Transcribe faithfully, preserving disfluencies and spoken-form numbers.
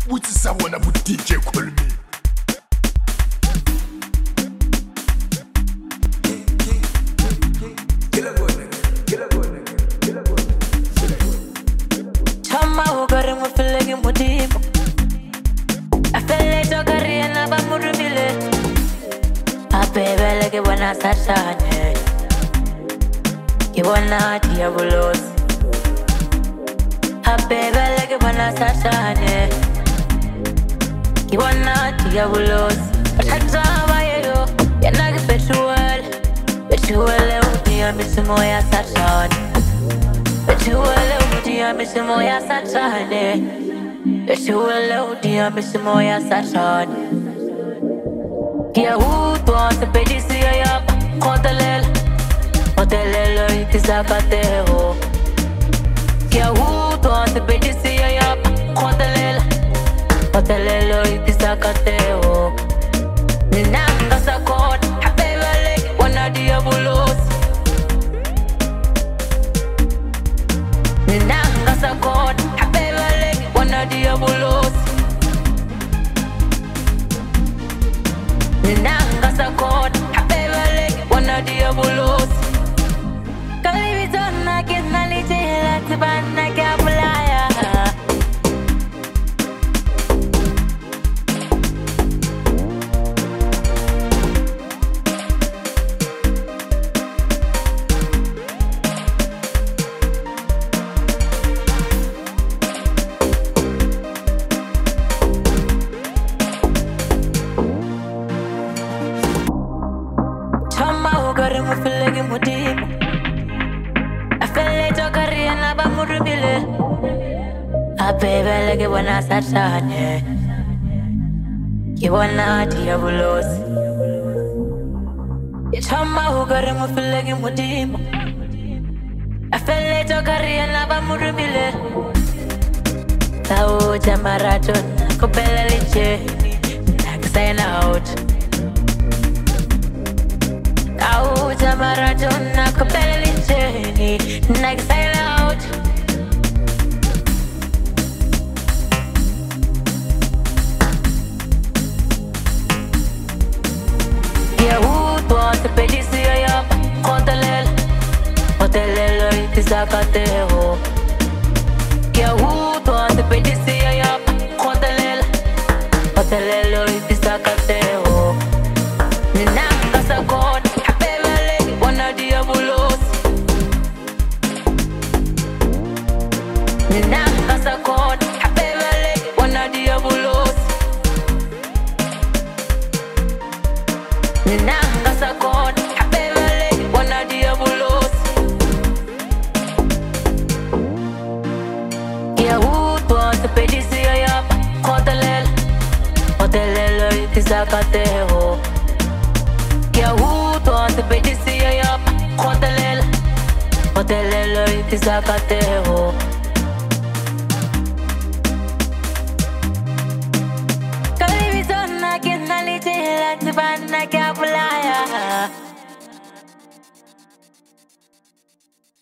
Which is someone about D J call me. Chama ugare mo filegi modipo. Afele jogari na ba murubile. Abebe lege wana sashane. Kiwana diabolos. Abebe lege wana sashane. Kiwana diabolos. Atata bayo yanagi petrol. Petrol udia mismo ya sashane. Petrol udia mismo ya sashane. Petrol udia mismo ya sashane. Kia hutu ante pedisia ya kontalel. Kontalelo itisakateo. Kia hutu ante pedisia ya kontalel. Kontalelo itisakateo. Ninanga sakot habebale wana diabolos. Ninanga sakot habebale wana diabolos. Ninanga sakot habebale wana diabolos. Kalibitona kina lijela tibana kabulaya. Chama ugare mo filegi modipo. Afele jogari na ba murubile. Abebe lege wana sashane. Kiwana diabolos. Chama ugare mo filegi modipo. Afele jogari na ba murubile. Tao jamaraton kopela liche. Nakasayna out. Tao jamaraton kopela liche. Nakasayna out. Ante pedisia ya kontalel. Kontalelo itisakateo. Kia hutu ante pedisia ya kontalel. Kontalelo itisakateo. Ninanga sakot habebale wana diabolos. Ninanga sakot habebale wana diabolos. Ninanga sakot habebale wana diabolos. Kia hutu ante pedisia ya kontalel. Kontalelo itisakateo. Kia hutu ante pedisia ya kontalel. Kontalelo itisakateo.